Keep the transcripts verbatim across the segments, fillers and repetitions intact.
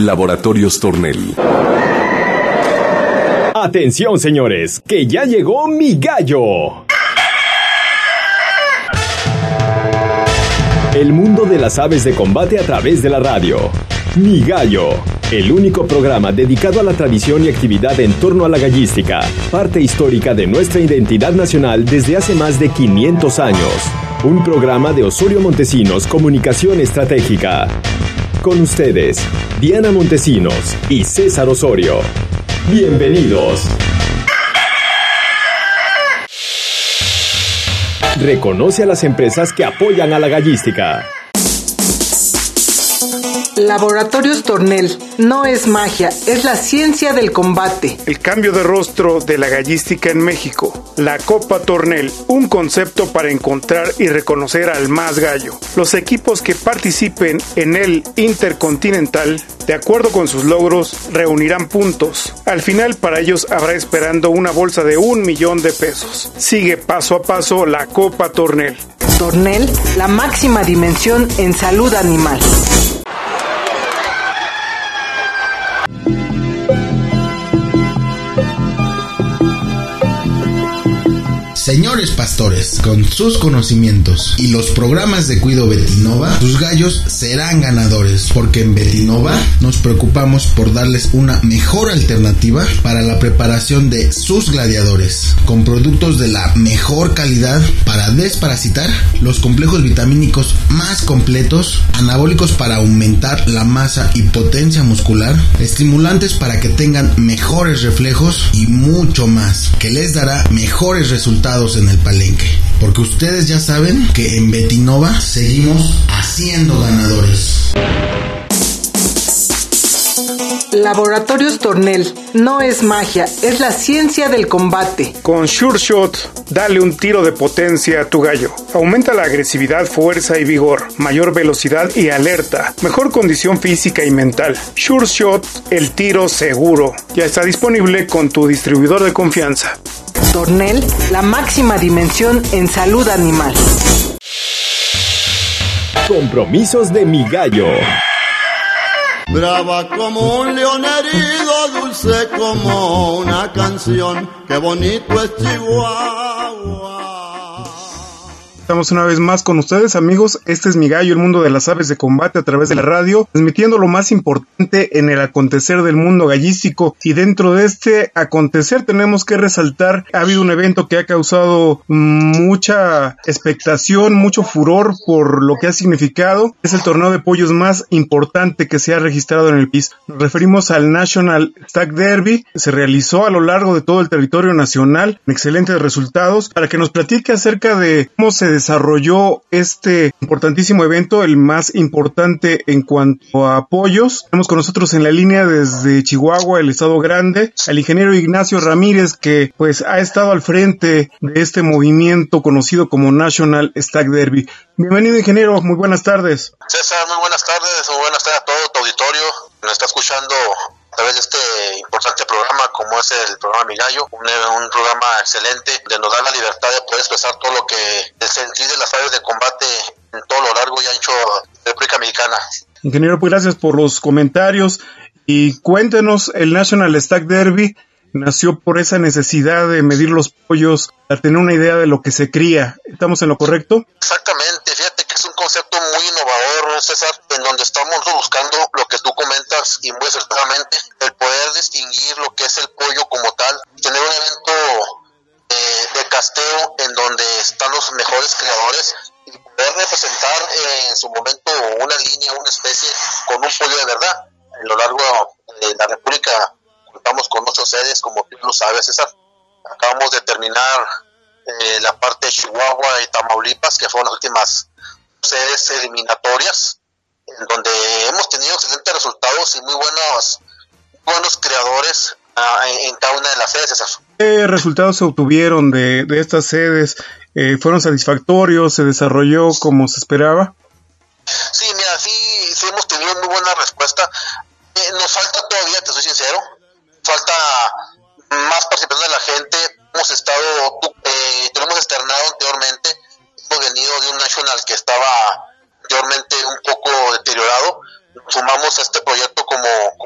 Laboratorios Tornel. Atención, señores, que ya llegó mi gallo. El mundo de las aves de combate a través de la radio. Mi Gallo, el único programa dedicado a la tradición y actividad en torno a la gallística, parte histórica de nuestra identidad nacional desde hace más de quinientos años. Un programa de Osorio Montesinos Comunicación Estratégica. Con ustedes, Diana Montesinos y César Osorio. Bienvenidos. Reconoce a las empresas que apoyan a la gallística. Laboratorios Tornel, no es magia, es la ciencia del combate. El cambio de rostro de la gallística en México. La Copa Tornel, un concepto para encontrar y reconocer al más gallo. Los equipos que participen en el Intercontinental, de acuerdo con sus logros, reunirán puntos. Al final para ellos habrá esperando una bolsa de un millón de pesos. Sigue paso a paso la Copa Tornel. Tornel, la máxima dimensión en salud animal. Señores pastores, con sus conocimientos y los programas de Cuido Betinova, sus gallos serán ganadores, porque en Betinova nos preocupamos por darles una mejor alternativa para la preparación de sus gladiadores, con productos de la mejor calidad para desparasitar, los complejos vitamínicos más completos, anabólicos para aumentar la masa y potencia muscular, estimulantes para que tengan mejores reflejos y mucho más, que les dará mejores resultados en el palenque, porque ustedes ya saben que en Betinova seguimos haciendo ganadores. Laboratorios Tornel, no es magia, es la ciencia del combate. Con Sure Shot, dale un tiro de potencia a tu gallo. Aumenta la agresividad, fuerza y vigor, mayor velocidad y alerta, mejor condición física y mental. Sure Shot, el tiro seguro. Ya está disponible con tu distribuidor de confianza. Tornel, la máxima dimensión en salud animal. Compromisos de Mi Gallo. Brava como un león herido, dulce como una canción, qué bonito es Chihuahua. Estamos una vez más con ustedes, amigos. Este es Mi Gallo, el mundo de las aves de combate a través de la radio, transmitiendo lo más importante en el acontecer del mundo gallístico. Y dentro de este acontecer tenemos que resaltar, ha habido un evento que ha causado mucha expectación, mucho furor por lo que ha significado. Es el torneo de pollos más importante que se ha registrado en el país. Nos referimos al National Stag Derby. Se realizó a lo largo de todo el territorio nacional, con excelentes resultados. Para que nos platique acerca de cómo se desarrolló este importantísimo evento, el más importante en cuanto a pollos. Tenemos con nosotros en la línea desde Chihuahua, el estado grande, al ingeniero Ignacio Ramírez, que pues ha estado al frente de este movimiento conocido como National Stag Derby. Bienvenido, ingeniero, muy buenas tardes. César, muy buenas tardes, muy buenas tardes a todo tu auditorio que nos está escuchando a través de este importante programa como es el programa Mi Gallo, un, un programa excelente que nos da la libertad de poder expresar todo lo que el sentir de las aves de combate en todo lo largo y ancho de la República Mexicana. Ingeniero, pues gracias por los comentarios y cuéntenos, el National Stag Derby nació por esa necesidad de medir los pollos para tener una idea de lo que se cría. ¿Estamos en lo correcto? Exactamente, fíjate que es un concepto muy innovador, César, en donde estamos buscando lo que tú comentas y muy acertadamente, el poder distinguir lo que es el pollo como tal, tener un evento eh, de casteo en donde están los mejores creadores y poder representar eh, en su momento una línea, una especie con un pollo de verdad. A lo largo de la República contamos con ocho sedes, como tú lo sabes, César. Acabamos de terminar eh, la parte de Chihuahua y Tamaulipas, que fueron las últimas sedes eliminatorias, en donde hemos tenido excelentes resultados y muy buenos, buenos creadores uh, en, en cada una de las sedes, César. ¿Qué resultados se obtuvieron de, de estas sedes? Eh, ¿Fueron satisfactorios? ¿Se desarrolló como se esperaba? Sí, mira, sí, sí hemos tenido muy buena respuesta. Eh, nos falta todavía, te soy sincero, falta más participación de la gente. Hemos estado, eh, te lo hemos externado anteriormente, hemos venido de un National que estaba anteriormente un poco deteriorado. Sumamos a este proyecto como,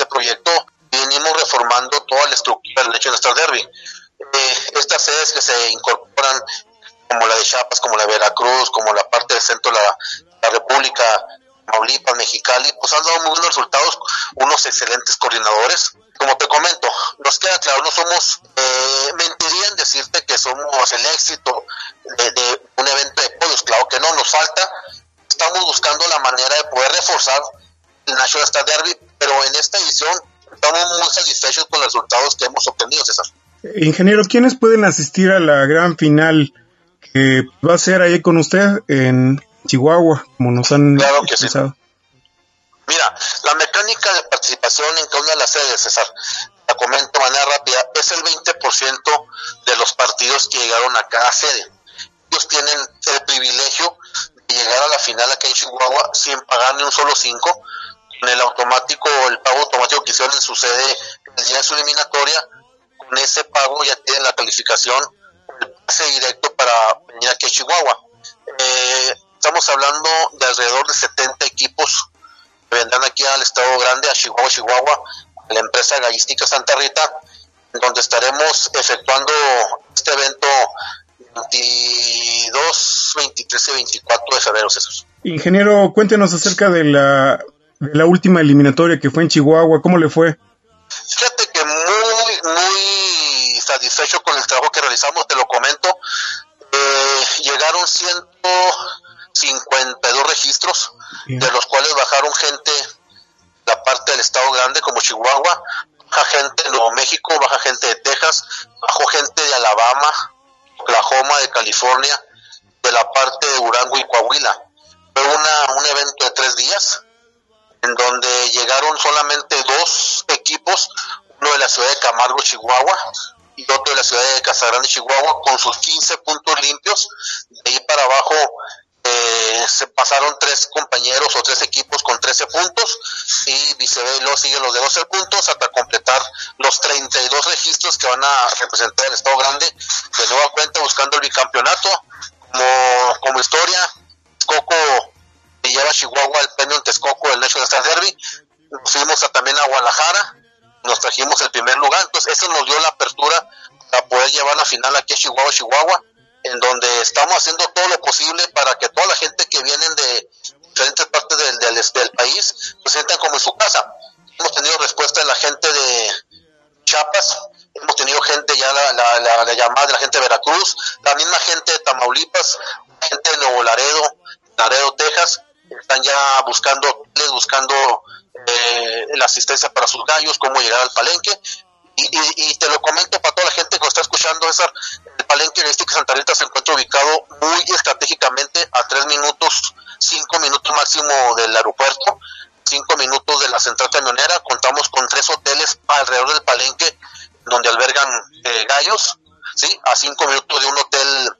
proyecto venimos reformando toda la estructura del National Star Derby. Eh, estas sedes que se incorporan, como la de Chiapas, como la de Veracruz, como la parte del centro de la, la República, Tamaulipas, Mexicali, pues han dado muy buenos resultados, unos excelentes coordinadores. Como te comento, nos queda claro, no somos, eh, mentiría en decirte que somos el éxito de, de un evento de pollos, claro que no, nos falta, estamos buscando la manera de poder reforzar el National Star Derby, pero en esta edición estamos muy satisfechos con los resultados que hemos obtenido, César. Ingeniero, ¿quiénes pueden asistir a la gran final que va a ser ahí con usted en Chihuahua, como nos han Claro que expresado? sí. Mira, la mecánica de participación en cada una de las sedes, César, la comento de manera rápida, es el veinte por ciento de los partidos que llegaron a cada sede. Ellos tienen el privilegio de llegar a la final aquí en Chihuahua sin pagar ni un solo cinco, con el automático, el pago automático que hicieron en su sede el día de su eliminatoria. Con ese pago ya tienen la calificación, el pase directo para venir aquí a Chihuahua. Eh, estamos hablando de alrededor de setenta equipos que vendrán aquí al Estado Grande, a Chihuahua, Chihuahua, a la empresa gallística Santa Rita, donde estaremos efectuando este evento veintidós, veintitrés y veinticuatro de febrero, César. Ingeniero, cuéntenos acerca de la, de la última eliminatoria que fue en Chihuahua, ¿cómo le fue? Fíjate que muy, muy satisfecho con el trabajo que realizamos, te lo comento. Eh, llegaron ciento cincuenta y dos registros, Bien. de los cuales bajaron gente de la parte del Estado Grande como Chihuahua, baja gente de Nuevo México, baja gente de Texas, bajó gente de Alabama, Oklahoma, de California, de la parte de Durango y Coahuila. Fue una, un evento de tres días en donde llegaron solamente dos equipos, uno de la ciudad de Camargo, Chihuahua, y otro de la ciudad de Casagrande, Chihuahua, con sus quince puntos limpios. De ahí para abajo eh, se pasaron tres compañeros o tres equipos con trece puntos, y viceversa, luego siguen los de doce puntos hasta completar los treinta y dos registros que van a representar el Estado Grande, de nueva cuenta buscando el bicampeonato. Como, como historia, Texcoco lleva a Chihuahua el premio en Texcoco del National Star Derby. Nos fuimos a, también a Guadalajara, nos trajimos el primer lugar, entonces eso nos dio la apertura para poder llevar la final aquí a Chihuahua, Chihuahua, en donde estamos haciendo todo lo posible para que toda la gente que viene de diferentes partes del, del, del país se sientan como en su casa. Hemos tenido respuesta de la gente de Chiapas, hemos tenido gente ya la, la, la, la llamada de la gente de Veracruz, la misma gente de Tamaulipas, gente de Nuevo Laredo, Laredo, Texas, están ya buscando, buscando eh, la asistencia para sus gallos, cómo llegar al palenque. Y, y, y te lo comento para toda la gente que nos está escuchando, César, el palenque gallístico Santa Rita se encuentra ubicado muy estratégicamente a tres minutos, cinco minutos máximo del aeropuerto, cinco minutos de la central camionera. Contamos con tres hoteles alrededor del palenque donde albergan eh, gallos, ¿sí? A cinco minutos de un hotel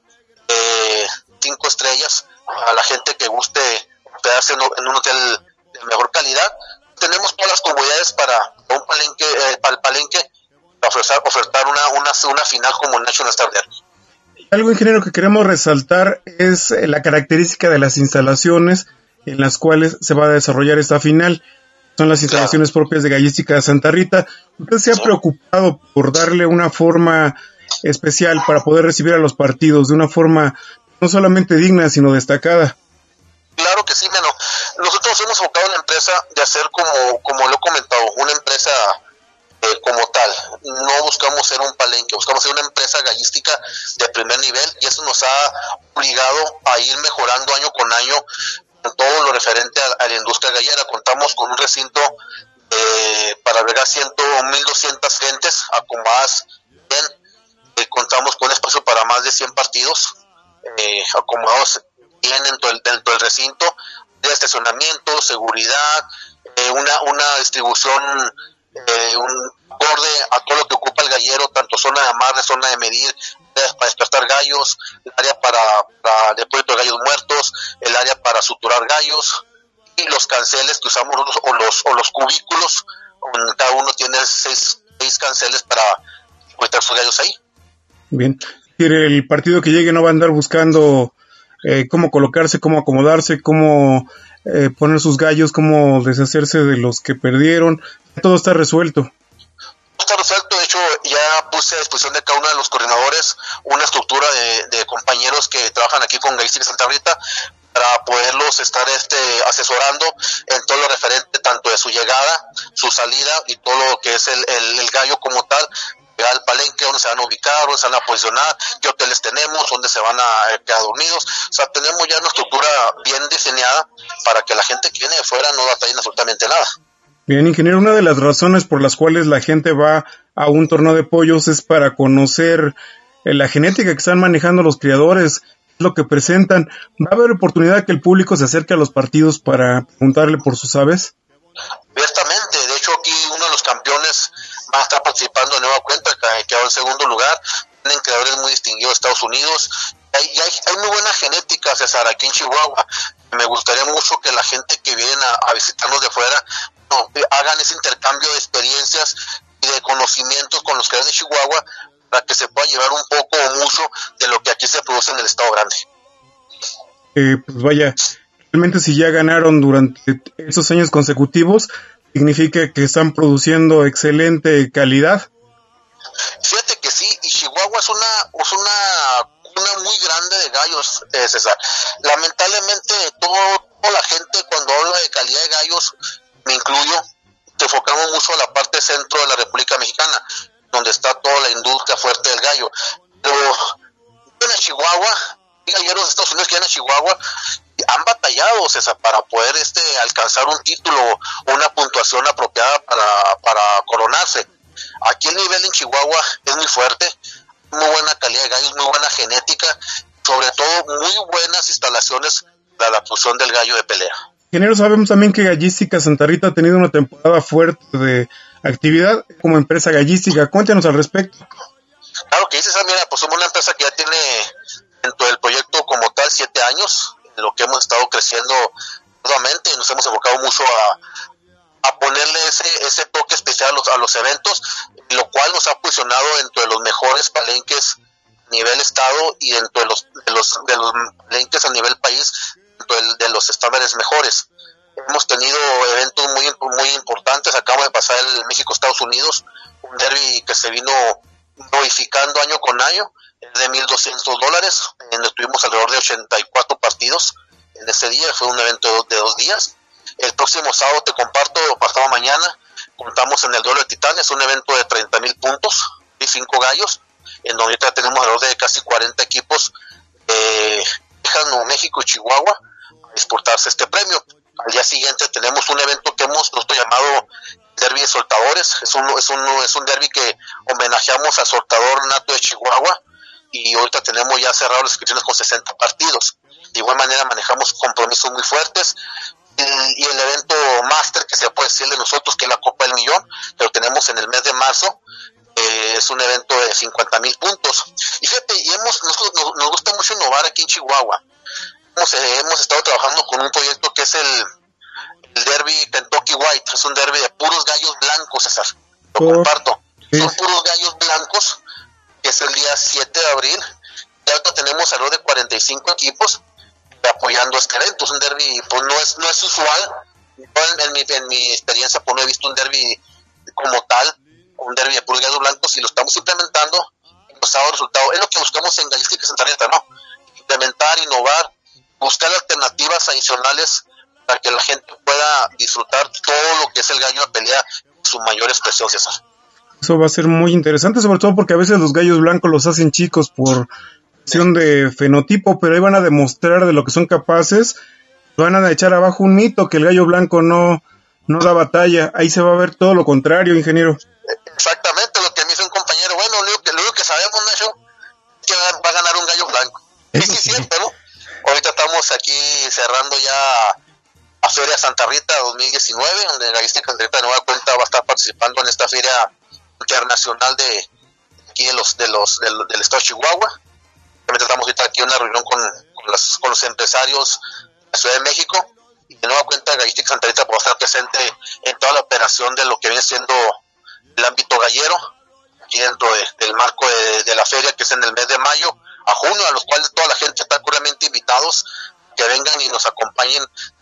eh, cinco estrellas a la gente que guste hospedarse en un hotel de mejor calidad. Tenemos todas las comodidades para un palenque, eh, para el palenque, para ofrecer, ofertar una, una, una final como el National Star Derby. Algo, ingeniero, que queremos resaltar es la característica de las instalaciones en las cuales se va a desarrollar esta final. Son las instalaciones claro. propias de Gallística de Santa Rita. ¿Usted se ha sí. preocupado por darle una forma especial para poder recibir a los partidos de una forma no solamente digna, sino destacada? Claro que sí, Meno. Nosotros hemos enfocado en la empresa de hacer como, como lo he comentado, una empresa eh, como tal. No buscamos ser un palenque, buscamos ser una empresa gallística de primer nivel, y eso nos ha obligado a ir mejorando año con año en todo lo referente a, a la industria gallera. Contamos con un recinto eh, para albergar mil doscientas gentes acomodadas bien. Eh, contamos con un espacio para más de cien partidos eh, acomodados bien dentro del, dentro del recinto, de estacionamiento, seguridad, eh, una, una distribución, eh, un borde a todo lo que ocupa el gallero, tanto zona de amarre, zona de medir, para despertar gallos, el área para, para depósito de gallos muertos, el área para suturar gallos, y los canceles que usamos nosotros, o los, o los cubículos, cada uno tiene seis, seis canceles para encontrar sus gallos ahí. Bien, el partido que llegue no va a andar buscando eh, cómo colocarse, cómo acomodarse, cómo eh, poner sus gallos, cómo deshacerse de los que perdieron, todo está resuelto. Está resuelto, de hecho ya puse a disposición de cada uno de los coordinadores una estructura de, de compañeros que trabajan aquí con Gallística Santa Rita para poderlos estar este asesorando en todo lo referente tanto de su llegada, su salida y todo lo que es el, el, el gallo como tal, al palenque, dónde se van a ubicar, dónde se van a posicionar, qué hoteles tenemos, dónde se van a quedar dormidos. O sea, tenemos ya una estructura bien diseñada para que la gente que viene de fuera no batalle absolutamente nada. Bien, ingeniero, una de las razones por las cuales la gente va a un torneo de pollos es para conocer eh, la genética que están manejando los criadores, lo que presentan. ¿Va a haber oportunidad que el público se acerque a los partidos para preguntarle por sus aves? Abiertamente, de hecho aquí uno de los campeones va a estar participando de nueva cuenta, que quedó en segundo lugar, tienen creadores muy distinguidos de Estados Unidos. Hay, hay, hay muy buena genética, César, aquí en Chihuahua. Me gustaría mucho que la gente que viene a, a visitarnos de fuera no, hagan ese intercambio de experiencias y de conocimientos con los creadores de Chihuahua para que se pueda llevar un poco o mucho de lo que aquí se produce en el Estado Grande. Eh, pues vaya, realmente si ya ganaron durante esos años consecutivos, significa que están produciendo excelente calidad. Fíjate que sí, y Chihuahua es una, es una cuna muy grande de gallos, eh, César. Lamentablemente todo, toda la gente cuando habla de calidad de gallos, me incluyo, te enfocamos mucho a la parte centro de la República Mexicana, donde está toda la industria fuerte del gallo. Pero en Chihuahua, hay galleros de Estados Unidos que vienen a Chihuahua, han batallado, César, para poder este alcanzar un título o una puntuación apropiada para, para coronarse. Aquí el nivel en Chihuahua es muy fuerte, muy buena calidad de gallos, muy buena genética, sobre todo muy buenas instalaciones para la producción del gallo de pelea. Ingeniero, sabemos también que Gallística Santa Rita ha tenido una temporada fuerte de actividad como empresa gallística. Cuéntanos al respecto. Claro que dices, mira, pues somos una empresa que ya tiene dentro del proyecto como tal siete años, en lo que hemos estado creciendo nuevamente, nos hemos enfocado mucho a, a ponerle ese, ese toque especial a los, a los eventos, lo cual nos ha posicionado dentro de los mejores palenques a nivel estado y dentro de los, de los, de los palenques a nivel país, dentro de, de los estándares mejores. Hemos tenido eventos muy, muy importantes, acaba de pasar el México-Estados Unidos, un derbi que se vino modificando año con año, de mil doscientos dólares, en donde tuvimos alrededor de ochenta y cuatro partidos en ese día, fue un evento de dos días. El próximo sábado te comparto, pasado mañana, contamos en el duelo de titanes, un evento de treinta mil puntos y cinco gallos, en donde ahorita tenemos alrededor de casi cuarenta equipos de México, México y Chihuahua a disputarse este premio. Al día siguiente tenemos un evento que hemos nosotros llamado Derby de Soltadores, es un, es un, es un derby que homenajeamos al soltador nato de Chihuahua, y ahorita tenemos ya cerrado las inscripciones con sesenta partidos. De igual manera manejamos compromisos muy fuertes, y, y el evento máster que se puede decir de nosotros, que es la Copa del Millón, que lo tenemos en el mes de marzo, eh, es un evento de cincuenta mil puntos. Y fíjate, y hemos, nosotros, nos, nos gusta mucho innovar aquí en Chihuahua. Hemos, eh, hemos estado trabajando con un proyecto que es el, el Derby Kentucky White, es un derby de puros gallos blancos, César, lo oh, comparto, sí. Son puros gallos blancos, que es el día siete de abril, y ahorita tenemos alrededor de cuarenta y cinco equipos apoyando este evento. Es un derby, pues no es, no es usual, en, en, mi, en mi experiencia pues no he visto un derby como tal, un derby de puros gallos blancos, y lo estamos implementando, y nos ha dado resultado. Es lo que buscamos en Gallística Santa Rita, ¿no? Implementar, innovar, buscar alternativas adicionales para que la gente pueda disfrutar todo lo que es el gallo de pelea, su mayor expresión, César. Eso va a ser muy interesante, sobre todo porque a veces los gallos blancos los hacen chicos por cuestión de fenotipo, pero ahí van a demostrar de lo que son capaces, van a echar abajo un mito que el gallo blanco no, no da batalla. Ahí se va a ver todo lo contrario, ingeniero. Exactamente lo que me dice un compañero, bueno, lo único que, lo único que sabemos, Nacho, es que va a ganar un gallo blanco. Sí, sí, cierto, ¿no? Ahorita estamos aquí cerrando ya a Feria Santa Rita dos mil diecinueve, donde Gallística Santa Rita de nueva cuenta va a estar participando en esta feria internacional de aquí de los de los del, del estado de Chihuahua. También estamos ahorita aquí en una reunión con, con, las, con los empresarios de la Ciudad de México, y de nueva cuenta Gallística Santa Rita va a estar presente en toda la operación de lo que viene siendo el ámbito gallero, aquí dentro de, del marco de, de la feria, que es en el mes de mayo a junio, a los cuales toda la gente está curamente invitados que vengan y nos acompañen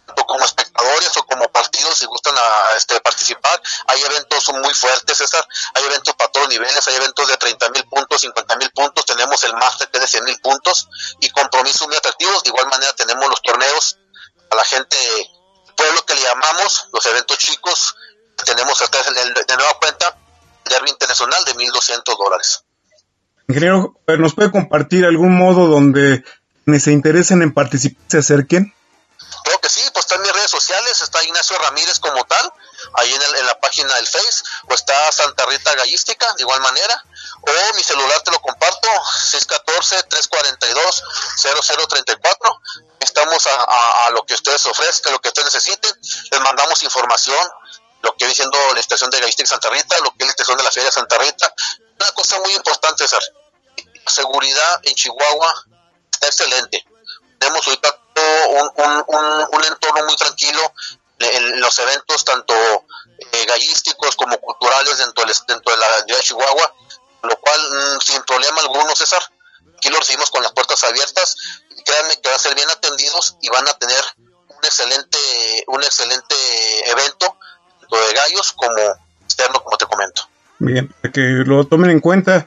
tanto como espectadores o como partidos, si gustan a, este, participar. Hay eventos muy fuertes, César, hay eventos para todos niveles, hay eventos de treinta mil puntos, cincuenta mil puntos, tenemos el máster que es de cien mil puntos y compromisos muy atractivos. De igual manera tenemos los torneos a la gente, pueblo que le llamamos, los eventos chicos, tenemos hasta de, de nueva cuenta el derbi internacional de mil doscientos dólares. Ingeniero, ¿nos puede compartir algún modo donde quienes se interesen en participar se acerquen? Creo que sí, pues está en mis redes sociales, está Ignacio Ramírez como tal, ahí en, el, en la página del Face, o está Santa Rita Gallística, de igual manera, o mi celular te lo comparto, seis uno cuatro, tres cuatro dos, cero cero tres cuatro, estamos a, a, a lo que ustedes ofrezcan, lo que ustedes necesiten, les mandamos información, lo que viene siendo la estación de Gallística Santa Rita, lo que es la estación de la Feria de Santa Rita. Una cosa muy importante, César, la seguridad en Chihuahua está excelente. Tenemos ahorita un, un, un, un entorno muy tranquilo en los eventos, tanto eh, gallísticos como culturales dentro de, dentro de la ciudad de Chihuahua, lo cual mmm, sin problema alguno, César, aquí lo recibimos con las puertas abiertas, y créanme que van a ser bien atendidos y van a tener un excelente, un excelente evento, tanto de gallos como externo, como te comento. Bien, para que lo tomen en cuenta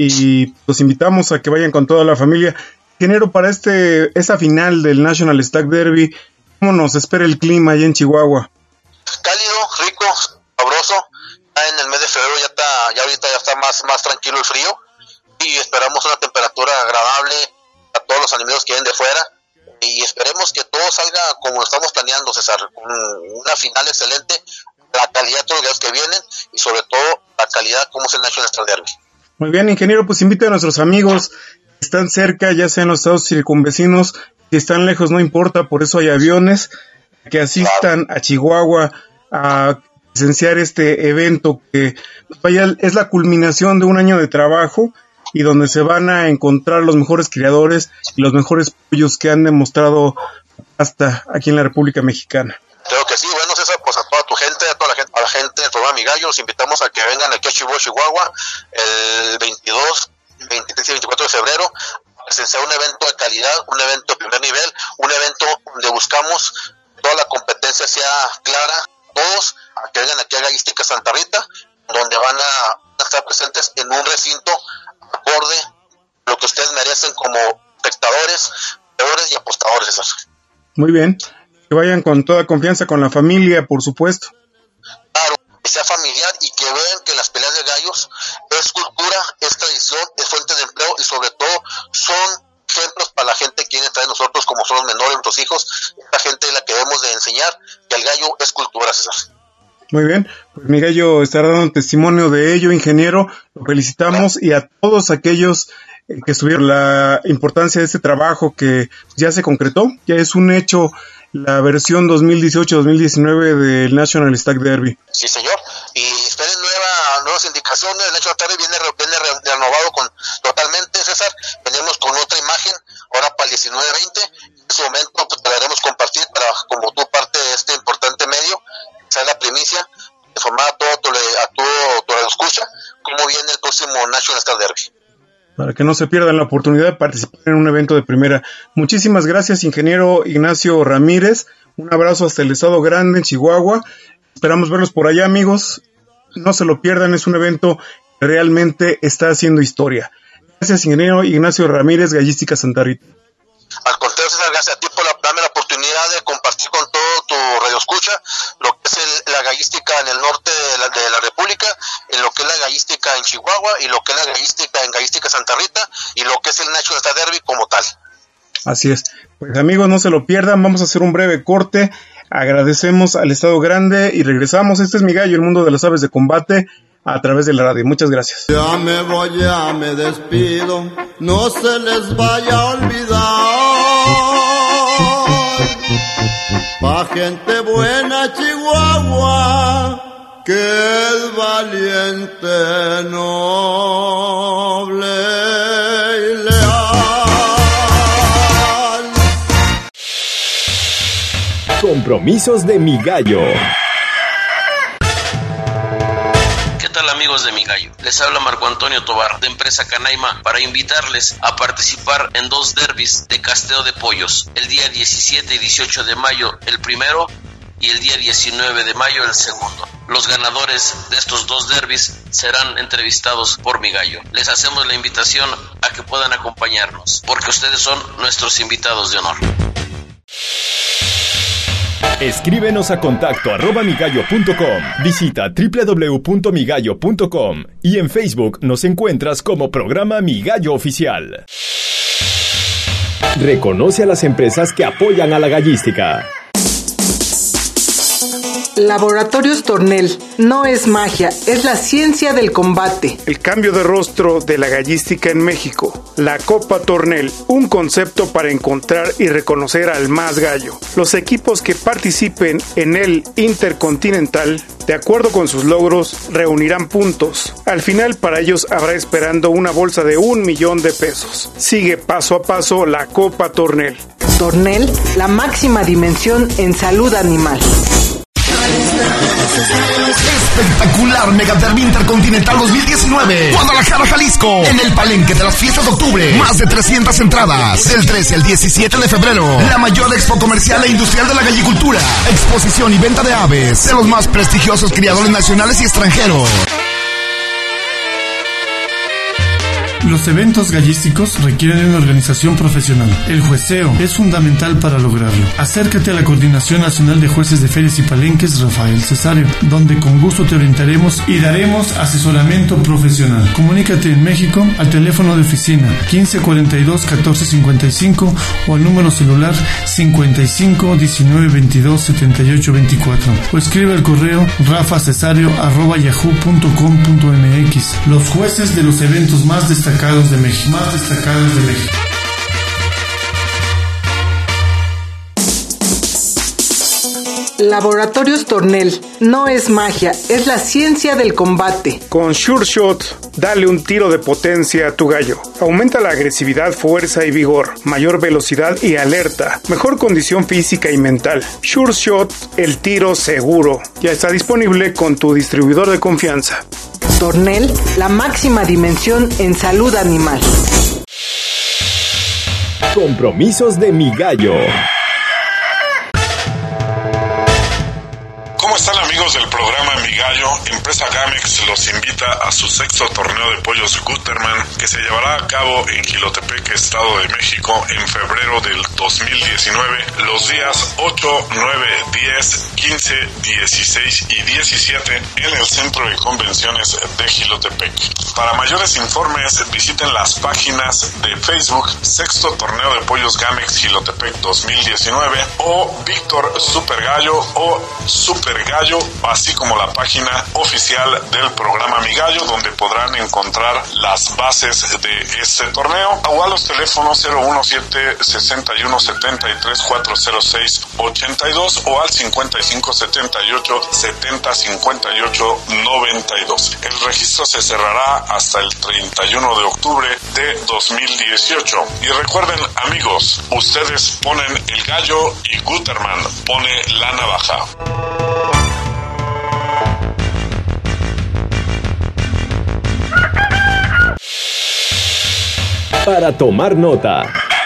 y los invitamos a que vayan con toda la familia. Ingeniero, para este esta final del National Stag Derby, ¿cómo nos espera el clima allá en Chihuahua? Cálido, rico, sabroso. Ya en el mes de febrero ya está, ya ahorita ya está más, más tranquilo el frío y esperamos una temperatura agradable a todos los animales que vienen de fuera y esperemos que todo salga como estamos planeando, César, una final excelente, la calidad de todos los gallos que vienen y sobre todo la calidad como es el National Stag Derby. Muy bien, ingeniero, pues invita a nuestros amigos que están cerca, ya sea en los estados circunvecinos, si están lejos no importa, por eso hay aviones, que asistan claro. a Chihuahua a presenciar este evento que vaya, es la culminación de un año de trabajo y donde se van a encontrar los mejores criadores y los mejores pollos que han demostrado hasta aquí en la República Mexicana. Creo que sí, bueno, César, pues a toda tu gente, a toda la gente, a la gente del programa Mi Gallo, los invitamos a que vengan aquí a Chihuahua, Chihuahua, el veintidós, veintitrés y veinticuatro de febrero, a presenciar un evento de calidad, un evento de primer nivel, un evento donde buscamos toda la competencia sea clara, todos, a que vengan aquí a Gallística Santa Rita, donde van a estar presentes en un recinto acorde a lo que ustedes merecen como espectadores, veedores y apostadores, César. Muy bien. Que vayan con toda confianza con la familia, por supuesto. Claro, que sea familiar y que vean que las peleas de gallos es cultura, es tradición, es fuente de empleo y sobre todo son ejemplos para la gente que viene traer nosotros como son los menores, nuestros hijos. Esta gente es la que debemos de enseñar que el gallo es cultura, César. Muy bien, pues mi gallo estará dando testimonio de ello, ingeniero. Lo felicitamos y a todos aquellos que estuvieron la importancia de este trabajo que ya se concretó, ya es un hecho. La versión dos mil dieciocho dos mil diecinueve del National Stag Derby. Sí, señor. Y esperen nueva, nuevas indicaciones. El National Stag Derby viene, viene renovado con, totalmente, César. Venimos con otra imagen, ahora para el diecinueve veinte. En su momento pues, te la haremos compartir para, como tú parte de este importante medio, esa es la primicia, informar a todo tu, a todo tu radio escucha, cómo viene el próximo National Stag Derby. Para que no se pierdan la oportunidad de participar en un evento de primera. Muchísimas gracias, ingeniero Ignacio Ramírez. Un abrazo hasta el Estado Grande, en Chihuahua. Esperamos verlos por allá, amigos. No se lo pierdan, es un evento que realmente está haciendo historia. Gracias, ingeniero Ignacio Ramírez, Gallística Santa Rita. Al contrario, César, gracias a ti por la, darme la oportunidad de compartir con todo tu radio escucha lo que es el, la gallística en el norte de la, de la República, en lo que es la gallística en Chihuahua y lo que es la gallística en Gallística Santa Rita y lo que es el National Stag Derby como tal. Así es. Pues amigos, no se lo pierdan, vamos a hacer un breve corte. Agradecemos al Estado Grande y regresamos. Este es Mi Gallo, el mundo de las aves de combate, a través de la radio. Muchas gracias. Ya me voy, ya me despido, no se les vaya a olvidar. Pa' gente buena Chihuahua, que es valiente, noble y leal. Compromisos de Mi Gallo. tal, amigos de Mi Gallo? Les habla Marco Antonio Tobar, de Empresa Canaima, para invitarles a participar en dos derbis de casteo de pollos, el día diecisiete y dieciocho de mayo el primero y el día diecinueve de mayo el segundo. Los ganadores de estos dos derbis serán entrevistados por Mi Gallo. Les hacemos la invitación a que puedan acompañarnos, porque ustedes son nuestros invitados de honor. Escríbenos a contacto arroba migallo punto com, visita doble u doble u doble u punto migallo punto com y en Facebook nos encuentras como programa Mi Gallo Oficial. Reconoce a las empresas que apoyan a la gallística. Laboratorios Tornel, no es magia, es la ciencia del combate. El cambio de rostro de la gallística en México. La Copa Tornel, un concepto para encontrar y reconocer al más gallo. Los equipos que participen en el Intercontinental, de acuerdo con sus logros, reunirán puntos. Al final, para ellos habrá esperando una bolsa de un millón de pesos. Sigue paso a paso la Copa Tornel. Tornel, la máxima dimensión en salud animal. Espectacular Mega Derby Intercontinental dos mil diecinueve, Guadalajara, Jalisco, en el Palenque de las Fiestas de Octubre. Más de trescientas entradas, del trece al diecisiete de febrero. La mayor expo comercial e industrial de la gallicultura. Exposición y venta de aves de los más prestigiosos criadores nacionales y extranjeros. Los eventos gallísticos requieren de una organización profesional. El jueceo es fundamental para lograrlo. Acércate a la Coordinación Nacional de Jueces de Ferias y Palenques Rafael Cesario, donde con gusto te orientaremos y daremos asesoramiento profesional. Comunícate en México al teléfono de oficina quince cuarenta y dos catorce cincuenta y cinco o al número celular cincuenta y cinco diecinueve veintidós setenta y ocho veinticuatro o escribe al correo rafacesario arroba yahoo punto com punto mx. Los jueces de los eventos más destacados de México, más destacados de México. Laboratorios Tornel, no es magia, es la ciencia del combate. Con Sure Shot, dale un tiro de potencia a tu gallo. Aumenta la agresividad, fuerza y vigor, mayor velocidad y alerta, mejor condición física y mental. Sure Shot, el tiro seguro. Ya está disponible con tu distribuidor de confianza. Tornel, la máxima dimensión en salud animal. Compromisos de Mi Gallo. ¿Cómo están, amigos del programa Mi Gallo? Empresa Gamex los invita a su sexto torneo de pollos Guterman, que se llevará a cabo en Jilotepec, Estado de México, en febrero del dos mil diecinueve, los días ocho, nueve, diez, quince, dieciséis y diecisiete en el Centro de Convenciones de Jilotepec. Para mayores informes, visiten las páginas de Facebook Sexto Torneo de Pollos Gamex Jilotepec dos mil diecinueve o Víctor Super Gallo o Super Gallo, así como la página oficial del programa Mi Gallo, donde podrán encontrar las bases de este torneo, o a los teléfonos cero uno siete sesenta y uno setenta y tres cuatro cero seis ochenta y dos o al cincuenta y cinco setenta y ocho setenta cincuenta y ocho noventa y dos. El registro se cerrará hasta el treinta y uno de octubre de dos mil dieciocho. Y recuerden, amigos, ustedes ponen el gallo y Guterman pone la navaja. Para tomar nota.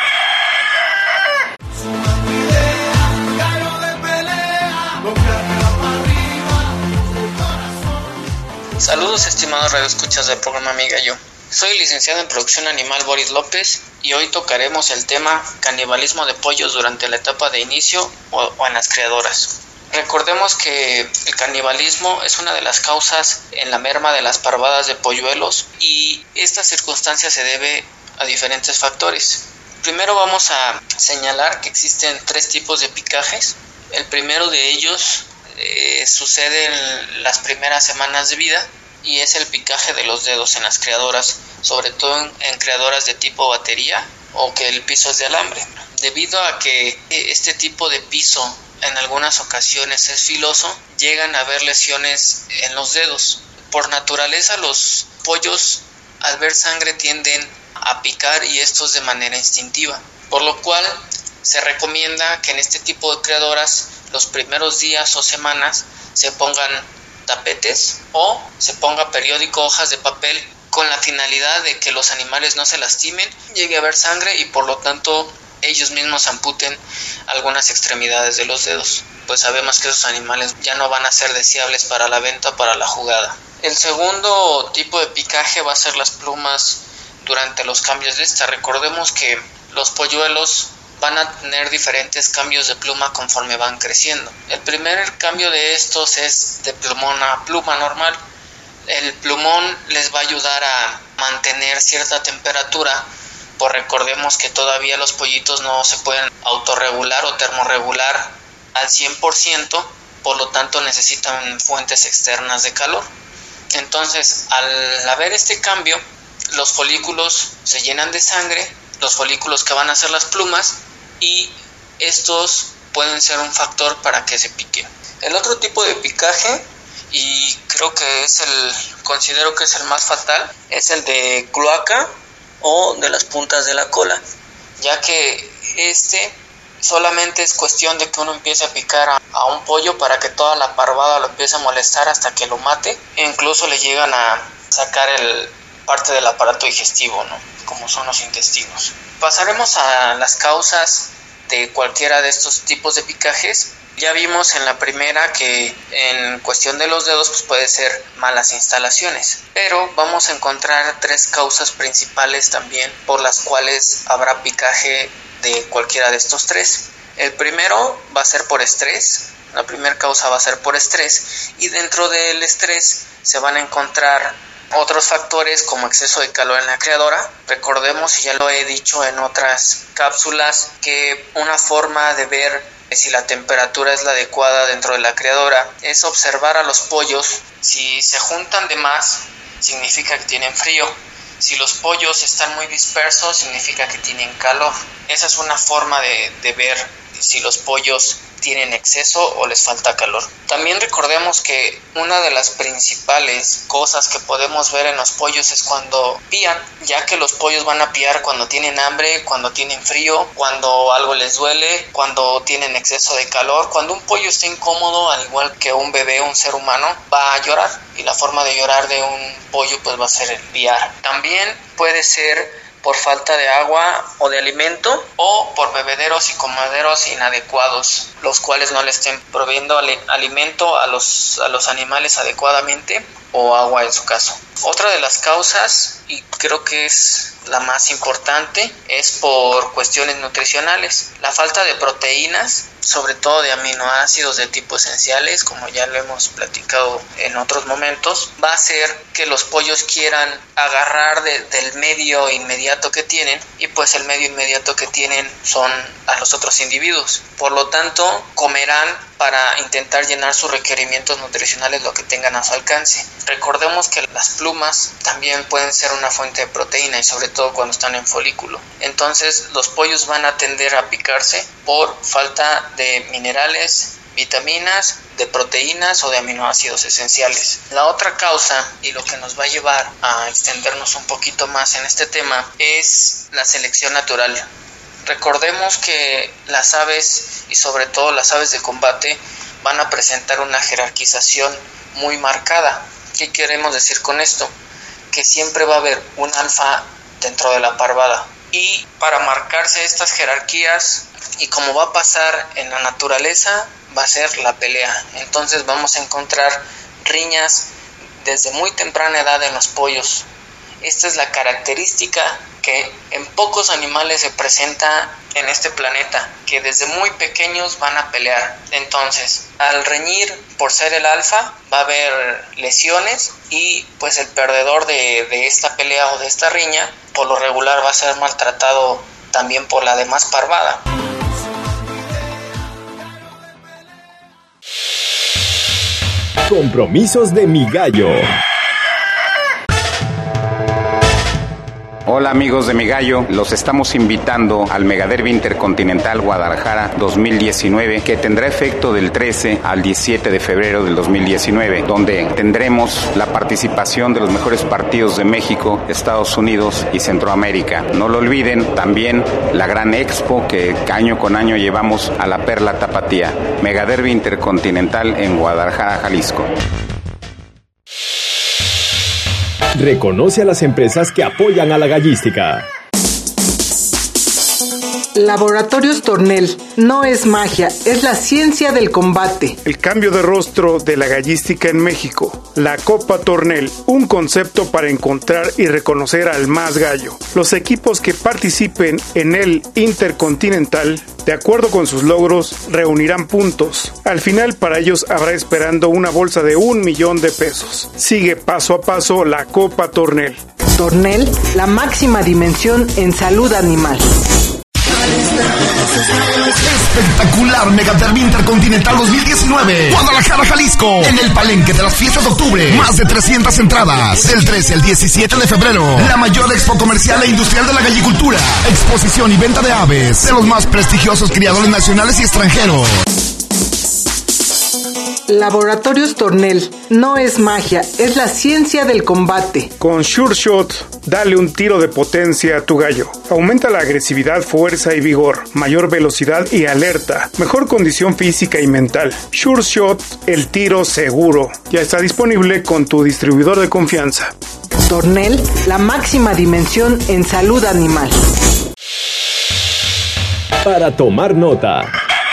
Saludos, estimados radioescuchas del programa Mi Gallo. Soy licenciado en producción animal Boris López y hoy tocaremos el tema canibalismo de pollos durante la etapa de inicio o, o en las criadoras. Recordemos que el canibalismo es una de las causas en la merma de las parvadas de polluelos y esta circunstancia se debe a diferentes factores. Primero vamos a señalar que existen tres tipos de picajes. El primero de ellos eh, sucede en las primeras semanas de vida y es el picaje de los dedos en las criadoras, sobre todo en, en criadoras de tipo batería o que el piso es de alambre. Debido a que este tipo de piso en algunas ocasiones es filoso, llegan a haber lesiones en los dedos. Por naturaleza, los pollos al ver sangre tienden a picar y esto es de manera instintiva, por lo cual se recomienda que en este tipo de criadoras los primeros días o semanas se pongan tapetes o se ponga periódico, hojas de papel, con la finalidad de que los animales no se lastimen, llegue a haber sangre y por lo tanto ellos mismos amputen algunas extremidades de los dedos, pues sabemos que esos animales ya no van a ser deseables para la venta o para la jugada. El segundo tipo de picaje va a ser las plumas durante los cambios de esta. Recordemos que los polluelos van a tener diferentes cambios de pluma conforme van creciendo. El primer cambio de estos es de plumón a pluma normal. El plumón les va a ayudar a mantener cierta temperatura, pues recordemos que todavía los pollitos no se pueden autorregular o termorregular al cien por ciento, por lo tanto necesitan fuentes externas de calor. Entonces, al haber este cambio, los folículos se llenan de sangre, los folículos que van a ser las plumas, y estos pueden ser un factor para que se piquen. El otro tipo de picaje, y creo que es el, considero que es el más fatal, es el de cloaca o de las puntas de la cola, ya que este solamente es cuestión de que uno empiece a picar a, a un pollo para que toda la parvada lo empiece a molestar hasta que lo mate, e incluso le llegan a sacar el parte del aparato digestivo, ¿no? Como son los intestinos. Pasaremos a las causas de cualquiera de estos tipos de picajes. Ya vimos en la primera que en cuestión de los dedos pues puede ser malas instalaciones, pero vamos a encontrar tres causas principales también por las cuales habrá picaje de cualquiera de estos tres. El primero va a ser por estrés, la primera causa va a ser por estrés, y dentro del estrés se van a encontrar otros factores como exceso de calor en la criadora. Recordemos, y ya lo he dicho en otras cápsulas, que una forma de ver si la temperatura es la adecuada dentro de la criadora es observar a los pollos. Si se juntan de más, significa que tienen frío. Si los pollos están muy dispersos, significa que tienen calor. Esa es una forma de, de ver si los pollos tienen exceso o les falta calor. También recordemos que una de las principales cosas que podemos ver en los pollos es cuando pían, ya que los pollos van a piar cuando tienen hambre, cuando tienen frío, cuando algo les duele, cuando tienen exceso de calor. Cuando un pollo está incómodo, al igual que un bebé, un ser humano, va a llorar, y la forma de llorar de un pollo pues va a ser el piar. También puede ser por falta de agua o de alimento, o por bebederos y comoderos inadecuados, los cuales no le estén proveyendo alimento a los, a los animales adecuadamente, o agua en su caso. Otra de las causas, y creo que es la más importante, es por cuestiones nutricionales. La falta de proteínas, sobre todo de aminoácidos de tipo esenciales, como ya lo hemos platicado en otros momentos, va a hacer que los pollos quieran agarrar de, del medio inmediato que tienen, y pues el medio inmediato que tienen son a los otros individuos. Por lo tanto, comerán para intentar llenar sus requerimientos nutricionales lo que tengan a su alcance. Recordemos que las plumas también pueden ser una fuente de proteína, y sobre todo cuando están en folículo. Entonces los pollos van a tender a picarse por falta de minerales, vitaminas, de proteínas o de aminoácidos esenciales. La otra causa, y lo que nos va a llevar a extendernos un poquito más en este tema, es la selección natural. Recordemos que las aves, y sobre todo las aves de combate, van a presentar una jerarquización muy marcada. ¿Qué queremos decir con esto? Que siempre va a haber un alfa dentro de la parvada, y para marcarse estas jerarquías, y como va a pasar en la naturaleza, va a ser la pelea. Entonces vamos a encontrar riñas desde muy temprana edad en los pollos. Esta es la característica que en pocos animales se presenta en este planeta, que desde muy pequeños van a pelear. Entonces, al reñir por ser el alfa, va a haber lesiones, y pues el perdedor de, de esta pelea o de esta riña, por lo regular va a ser maltratado también por la demás parvada. Compromisos de Mi Gallo. Hola amigos de Mi Gallo, los estamos invitando al Megaderby Intercontinental Guadalajara dos mil diecinueve, que tendrá efecto del trece al diecisiete de febrero del dos mil diecinueve, donde tendremos la participación de los mejores partidos de México, Estados Unidos y Centroamérica. No lo olviden, también la gran expo que año con año llevamos a la Perla Tapatía. Megaderby Intercontinental en Guadalajara, Jalisco. Reconoce a las empresas que apoyan a la gallística. Laboratorios Tornel. No es magia, es la ciencia del combate. El cambio de rostro de la gallística en México. La Copa Tornel, un concepto para encontrar y reconocer al más gallo. Los equipos que participen en el Intercontinental, de acuerdo con sus logros, reunirán puntos. Al final, para ellos habrá esperando una bolsa de un millón de pesos. Sigue paso a paso la Copa Tornel. Tornel, la máxima dimensión en salud animal. Espectacular Megaderby Intercontinental dos mil diecinueve, Guadalajara, Jalisco, en el Palenque de las Fiestas de Octubre. Más de trescientas entradas, del trece al diecisiete de febrero. La mayor expo comercial e industrial de la gallicultura. Exposición y venta de aves de los más prestigiosos criadores nacionales y extranjeros. Laboratorios Tornel. No es magia, es la ciencia del combate. Con Sure Shot, dale un tiro de potencia a tu gallo. Aumenta la agresividad, fuerza y vigor, mayor velocidad y alerta, mejor condición física y mental. Sure Shot, el tiro seguro. Ya está disponible con tu distribuidor de confianza. Tornel, la máxima dimensión en salud animal. Para tomar nota.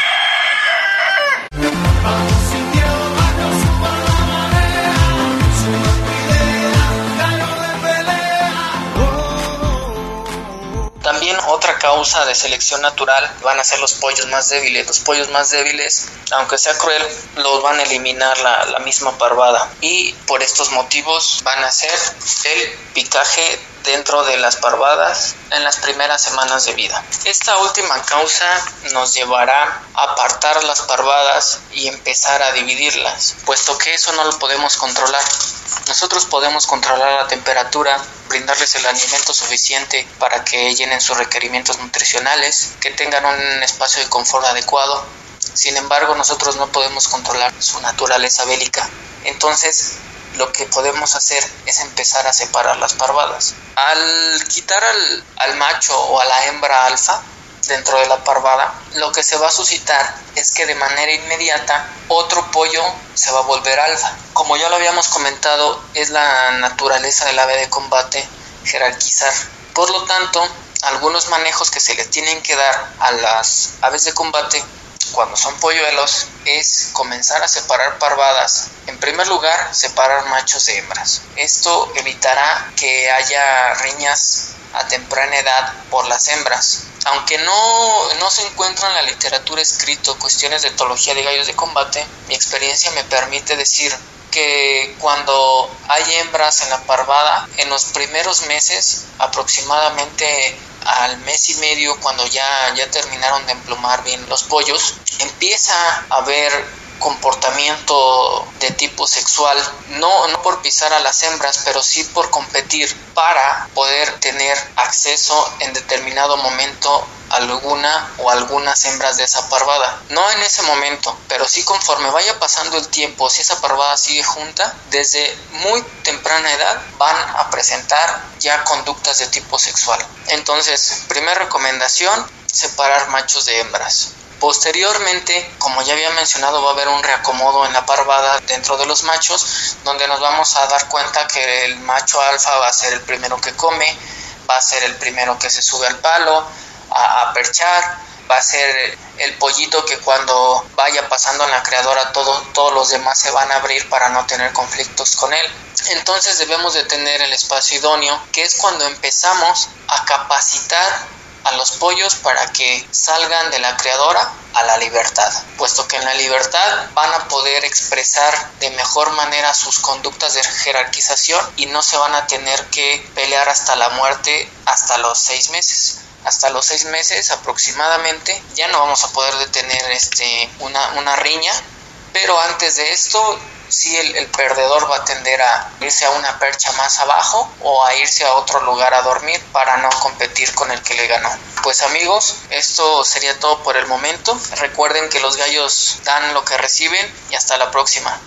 También otra causa de selección natural van a ser los pollos más débiles. Los pollos más débiles, aunque sea cruel, los van a eliminar la, la misma parvada. Y por estos motivos van a ser el picaje dentro de las parvadas en las primeras semanas de vida. Esta última causa nos llevará a apartar las parvadas y empezar a dividirlas, puesto que eso no lo podemos controlar. Nosotros podemos controlar la temperatura, brindarles el alimento suficiente para que llenen sus requerimientos nutricionales, que tengan un espacio de confort adecuado. Sin embargo, nosotros no podemos controlar su naturaleza bélica. Entonces, lo que podemos hacer es empezar a separar las parvadas. Al quitar al, al macho o a la hembra alfa dentro de la parvada, lo que se va a suscitar es que de manera inmediata otro pollo se va a volver alfa. Como ya lo habíamos comentado, es la naturaleza del ave de combate jerarquizar. Por lo tanto, algunos manejos que se le tienen que dar a las aves de combate cuando son polluelos es comenzar a separar parvadas. En primer lugar, separar machos de hembras. Esto evitará que haya riñas a temprana edad por las hembras. Aunque no, no se encuentra en la literatura escrito cuestiones de etología de gallos de combate, mi experiencia me permite decir que cuando hay hembras en la parvada, en los primeros meses, aproximadamente al mes y medio, cuando ya, ya terminaron de emplumar bien los pollos, empieza a haber comportamiento de tipo sexual, no, no por pisar a las hembras, pero sí por competir para poder tener acceso en determinado momento a alguna o algunas hembras de esa parvada. No en ese momento, pero sí conforme vaya pasando el tiempo, si esa parvada sigue junta, desde muy temprana edad van a presentar ya conductas de tipo sexual. Entonces, primera recomendación, separar machos de hembras. Posteriormente, como ya había mencionado, va a haber un reacomodo en la parvada dentro de los machos, donde nos vamos a dar cuenta que el macho alfa va a ser el primero que come, va a ser el primero que se sube al palo a, a perchar, va a ser el pollito que cuando vaya pasando en la criadora todo, todos los demás se van a abrir para no tener conflictos con él. Entonces debemos de tener el espacio idóneo, que es cuando empezamos a capacitar a los pollos para que salgan de la criadora a la libertad, puesto que en la libertad van a poder expresar de mejor manera sus conductas de jerarquización y no se van a tener que pelear hasta la muerte hasta los seis meses. Hasta los seis meses aproximadamente ya no vamos a poder detener este, una, una riña, pero antes de esto sí el, el perdedor va a tender a irse a una percha más abajo o a irse a otro lugar a dormir para no competir con el que le ganó. Pues amigos, esto sería todo por el momento. Recuerden que los gallos dan lo que reciben y hasta la próxima.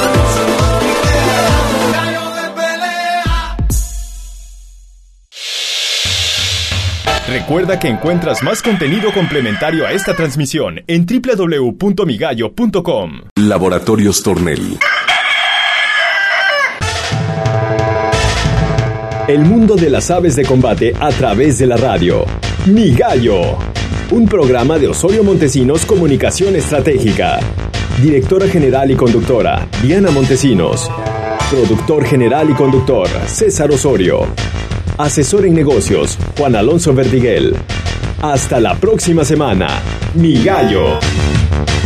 Recuerda que encuentras más contenido complementario a esta transmisión en doble u doble u doble u punto mi gallo punto com. Laboratorios Tornel. El mundo de las aves de combate a través de la radio. Mi Gallo. Un programa de Osorio Montesinos Comunicación Estratégica. Directora general y conductora, Diana Montesinos. Productor general y conductor, César Osorio. Asesor en negocios, Juan Alonso Verdiguel. Hasta la próxima semana. Mi Gallo.